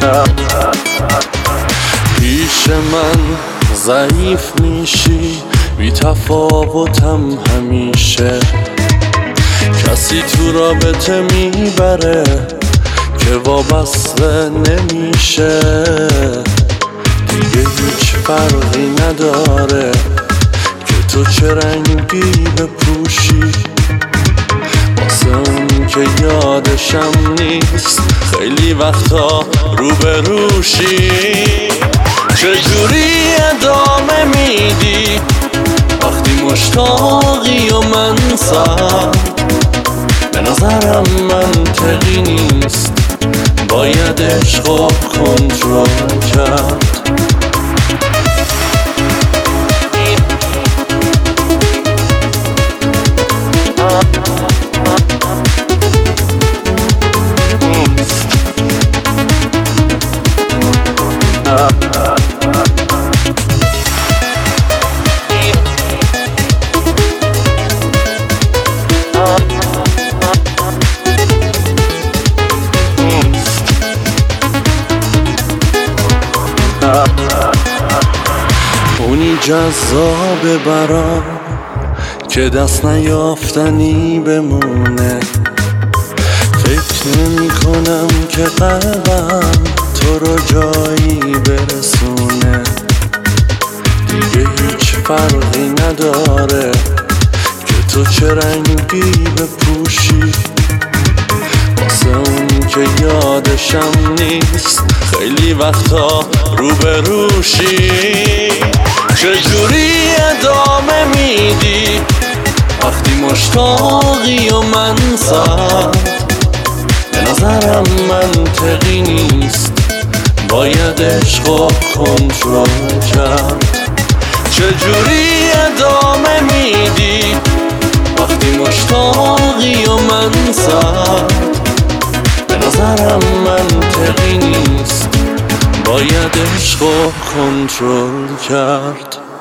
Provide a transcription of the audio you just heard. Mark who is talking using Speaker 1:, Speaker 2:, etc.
Speaker 1: پیش من ضعیف میشی، بی تفاوتم همیشه. کسی تو رابطه میبره که وابسته نمیشه. دیگه هیچ فرقی نداره که تو چه رنگی بپوشی. واسه اون که یادشم نیست خیلی وقتا روبروشی. چجوری ادامه میدی وقتی مشتاقی و من سرد؟ به نظرم منطقی نیست، باید عشقو کنترل کرد. اونی جذابه برام که دست نیافتنی بمونه. فکر نمی کنم که قلبم تو رو جایی برسونه. دیگه هیچ فرقی نداره که تو چه رنگی بپوشی. واسه اون که یادشم نیست خیلی وقتا روبروشی. چجوری ادامه میدی وقتی مشتاقی و من سرد؟ به نظرم منطقی نیست، باید عشقو کنترل کرد. چجوری ادامه میدی وقتی مشتاقی و من سرد؟ به نظرم منطقی نیست، باید عشقو کنترل کرد.